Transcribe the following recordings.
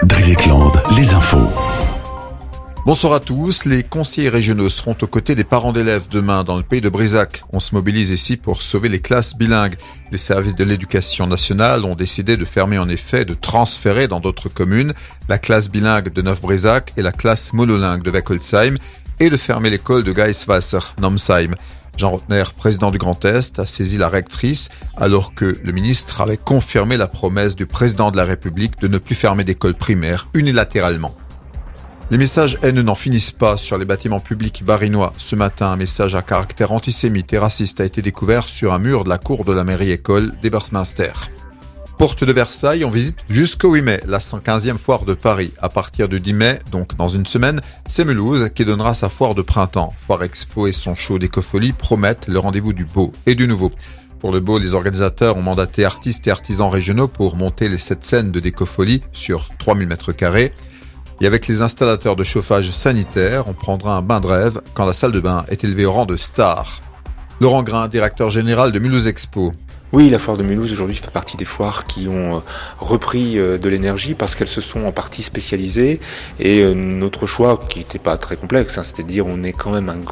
Dreieckland, les infos. Bonsoir à tous. Les conseillers régionaux seront aux côtés des parents d'élèves demain dans le pays de Brizac. On se mobilise ici pour sauver les classes bilingues. Les services de l'éducation nationale ont décidé de fermer en effet, de transférer dans d'autres communes la classe bilingue de Neuf-Brizac et la classe monolingue de Weckolsheim et de fermer l'école de Geiswasser, Nomsheim. Jean Rotner, président du Grand Est, a saisi la rectrice alors que le ministre avait confirmé la promesse du président de la République de ne plus fermer d'écoles primaires unilatéralement. Les messages haineux n'en finissent pas sur les bâtiments publics barinois. Ce matin, un message à caractère antisémite et raciste a été découvert sur un mur de la cour de la mairie-école d'Ebersminster. Porte de Versailles, on visite jusqu'au 8 mai, la 115e foire de Paris. À partir du 10 mai, donc dans une semaine, c'est Mulhouse qui donnera sa foire de printemps. Foire Expo et son show d'écophonie promettent le rendez-vous du beau et du nouveau. Pour le beau, les organisateurs ont mandaté artistes et artisans régionaux pour monter les 7 scènes de décophonie sur 3000 m². Et avec les installateurs de chauffage sanitaire, on prendra un bain de rêve quand la salle de bain est élevée au rang de star. Laurent Grain, directeur général de Mulhouse Expo. Oui, la foire de Mulhouse aujourd'hui fait partie des foires qui ont repris de l'énergie parce qu'elles se sont en partie spécialisées et notre choix qui n'était pas très complexe, c'était de dire on est quand même un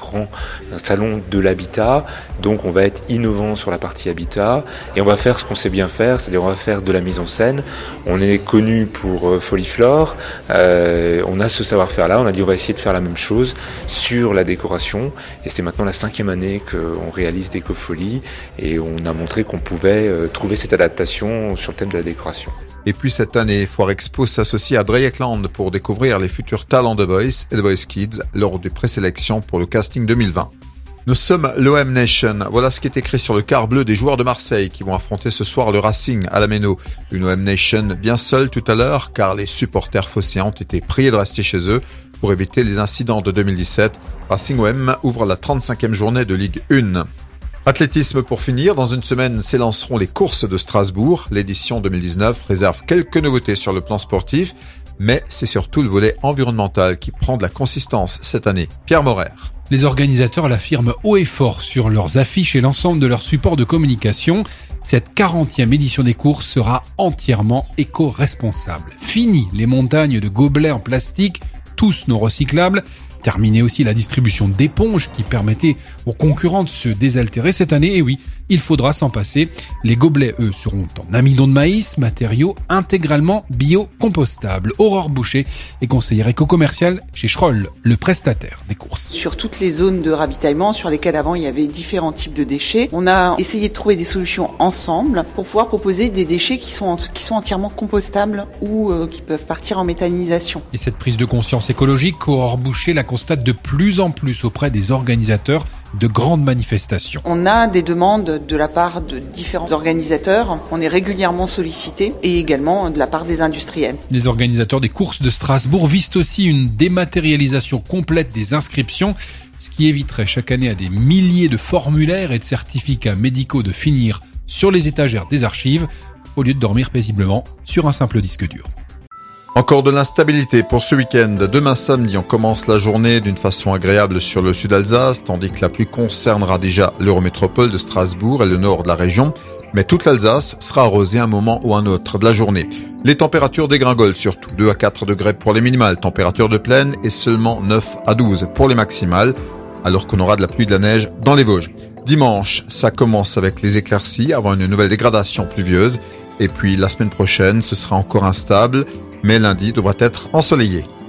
salon de l'habitat, donc on va être innovant sur la partie habitat et on va faire ce qu'on sait bien faire, c'est-à-dire on va faire de la mise en scène. On est connu pour Foliflore, on a ce savoir-faire là, on a dit on va essayer de faire la même chose sur la décoration et c'est maintenant la 5e année qu'on réalise Décofolie et on a montré qu'on pouvait trouver cette adaptation sur le thème de la décoration. Et puis cette année, Foire Expo s'associe à Dreieckland pour découvrir les futurs talents de Voice et de Voice Kids lors des présélections pour le casting 2020. Nous sommes l'OM Nation. Voilà ce qui est écrit sur le quart bleu des joueurs de Marseille qui vont affronter ce soir le Racing à la Méno. Une OM Nation bien seule tout à l'heure car les supporters phocéens ont été priés de rester chez eux pour éviter les incidents de 2017. Racing OM ouvre la 35e journée de Ligue 1. Athlétisme pour finir, dans une semaine s'élanceront les courses de Strasbourg. L'édition 2019 réserve quelques nouveautés sur le plan sportif, mais c'est surtout le volet environnemental qui prend de la consistance cette année. Pierre Morer. Les organisateurs l'affirment haut et fort sur leurs affiches et l'ensemble de leurs supports de communication. Cette 40e édition des courses sera entièrement éco-responsable. Fini les montagnes de gobelets en plastique, tous non recyclables. Terminer aussi la distribution d'éponges qui permettait aux concurrents de se désaltérer cette année. Et oui, il faudra s'en passer. Les gobelets, eux, seront en amidon de maïs, matériaux intégralement bio-compostables. Aurore Boucher est conseillère éco-commerciale chez Schroll, le prestataire des courses. Sur toutes les zones de ravitaillement sur lesquelles avant il y avait différents types de déchets, on a essayé de trouver des solutions ensemble pour pouvoir proposer des déchets qui sont entièrement compostables ou qui peuvent partir en méthanisation. Et cette prise de conscience écologique, Aurore Boucher la constate de plus en plus auprès des organisateurs de grandes manifestations. On a des demandes de la part de différents organisateurs, on est régulièrement sollicité et également de la part des industriels. Les organisateurs des courses de Strasbourg visent aussi une dématérialisation complète des inscriptions, ce qui éviterait chaque année à des milliers de formulaires et de certificats médicaux de finir sur les étagères des archives au lieu de dormir paisiblement sur un simple disque dur. Encore de l'instabilité pour ce week-end. Demain samedi, on commence la journée d'une façon agréable sur le sud Alsace, tandis que la pluie concernera déjà l'Eurométropole de Strasbourg et le nord de la région. Mais toute l'Alsace sera arrosée à un moment ou un autre de la journée. Les températures dégringolent surtout 2 à 4 degrés pour les minimales, température de plaine et seulement 9 à 12 pour les maximales, alors qu'on aura de la pluie et de la neige dans les Vosges. Dimanche, ça commence avec les éclaircies avant une nouvelle dégradation pluvieuse. Et puis la semaine prochaine, ce sera encore instable, mais lundi devra être ensoleillé.